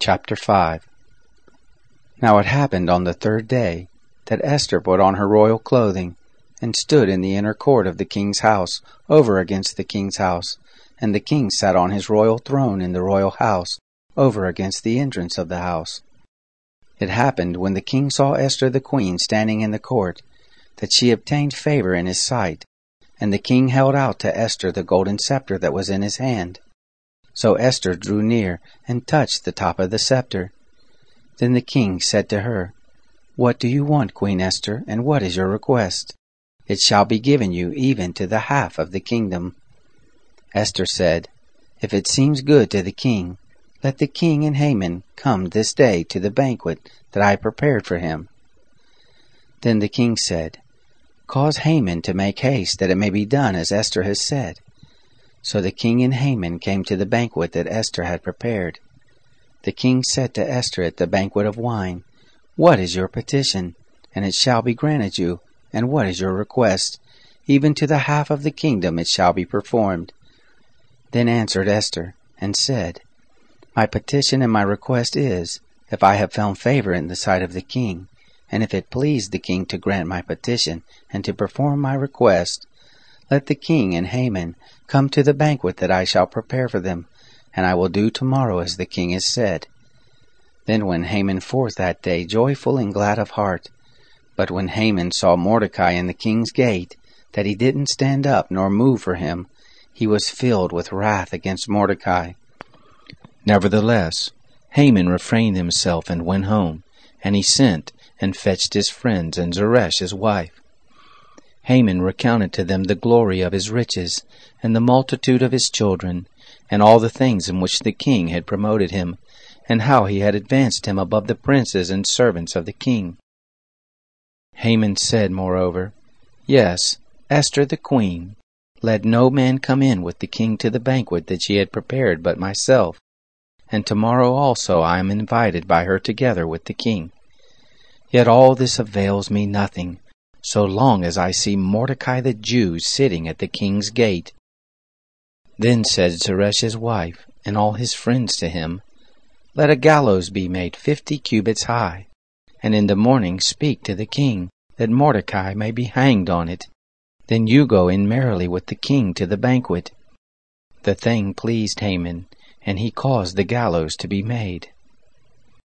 Chapter 5. Now it happened on the third day that Esther put on her royal clothing, and stood in the inner court of the king's house, over against the king's house, and the king sat on his royal throne in the royal house, over against the entrance of the house. It happened, when the king saw Esther the queen standing in the court, that she obtained favor in his sight, and the king held out to Esther the golden scepter that was in his hand. So Esther drew near, and touched the top of the scepter. Then the king said to her, "What do you want, Queen Esther, and what is your request? It shall be given you even to the half of the kingdom." Esther said, "If it seems good to the king, let the king and Haman come this day to the banquet that I prepared for him." Then the king said, "Cause Haman to make haste, that it may be done as Esther has said." So the king and Haman came to the banquet that Esther had prepared. The king said to Esther at the banquet of wine, "What is your petition? And it shall be granted you. And what is your request? Even to the half of the kingdom it shall be performed." Then answered Esther, and said, "My petition and my request is, if I have found favor in the sight of the king, and if it please the king to grant my petition and to perform my request, let the king and Haman come to the banquet that I shall prepare for them, and I will do tomorrow as the king has said." Then went Haman forth that day joyful and glad of heart. But when Haman saw Mordecai in the king's gate, that he didn't stand up nor move for him, he was filled with wrath against Mordecai. Nevertheless, Haman refrained himself and went home, and he sent and fetched his friends and Zeresh his wife. Haman recounted to them the glory of his riches, and the multitude of his children, and all the things in which the king had promoted him, and how he had advanced him above the princes and servants of the king. Haman said, moreover, "Yes, Esther the queen, let no man come in with the king to the banquet that she had prepared but myself, and tomorrow also I am invited by her together with the king. Yet all this avails me nothing, so long as I see Mordecai the Jew sitting at the king's gate." Then said Zeresh his wife, and all his friends to him, "Let a gallows be made 50 cubits high, and in the morning speak to the king, that Mordecai may be hanged on it. Then you go in merrily with the king to the banquet." The thing pleased Haman, and he caused the gallows to be made.